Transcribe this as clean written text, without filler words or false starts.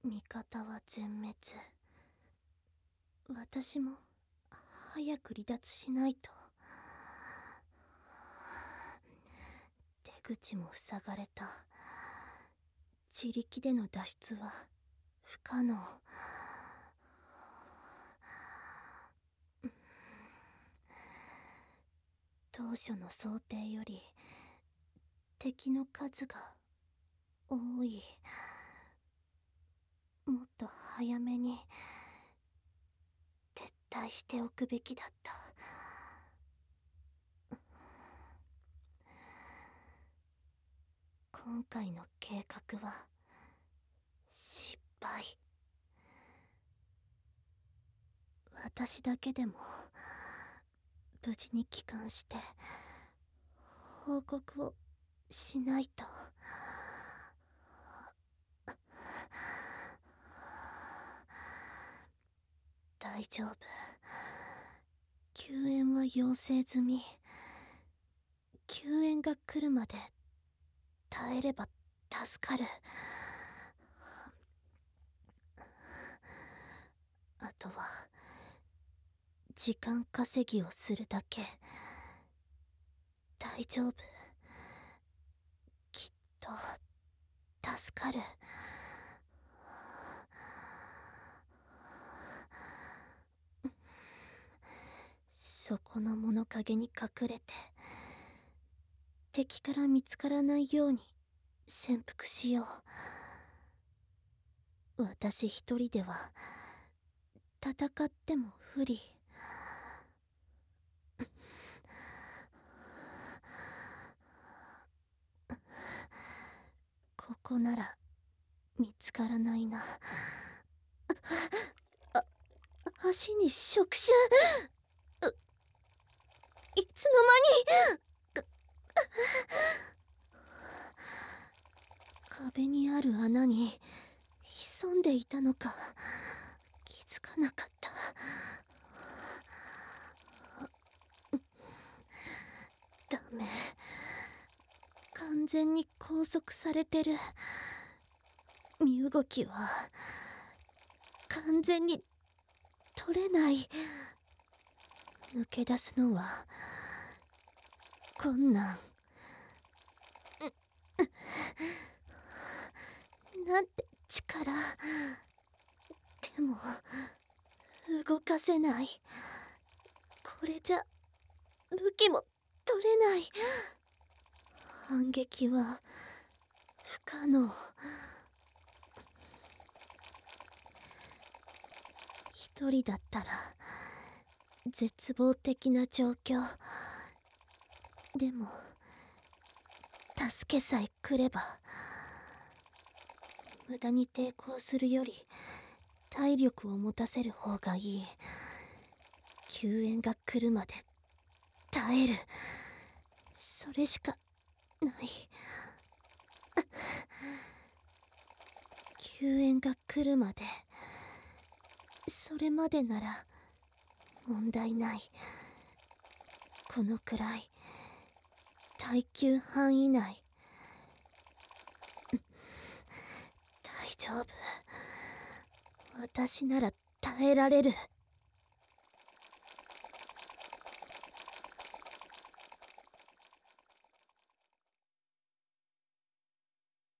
味方は全滅。私も早く離脱しないと。出口も塞がれた。自力での脱出は不可能。当初の想定より敵の数が多い。もっと早めに撤退しておくべきだった。今回の計画は失敗。私だけでも無事に帰還して報告をしないと。大丈夫。救援は要請済み。救援が来るまで耐えれば助かる。あとは時間稼ぎをするだけ。大丈夫。きっと助かる。そこの物陰に隠れて敵から見つからないように潜伏しよう。私一人では戦っても不利。ここなら見つからないな。足に触手。いつの間に。壁にある穴に潜んでいたのか。気づかなかった。ダメ。完全に拘束されてる。身動きは完全に取れない。抜け出すのは困難。なんて力。でも動かせない。これじゃ武器も取れない。反撃は不可能。一人だったら絶望的な状況。でも助けさえ来れば。無駄に抵抗するより体力を持たせる方がいい。救援が来るまで耐える。それしかない。救援が来るまで。それまでなら問題ない。このくらい耐久範囲内。大丈夫。私なら耐えられる。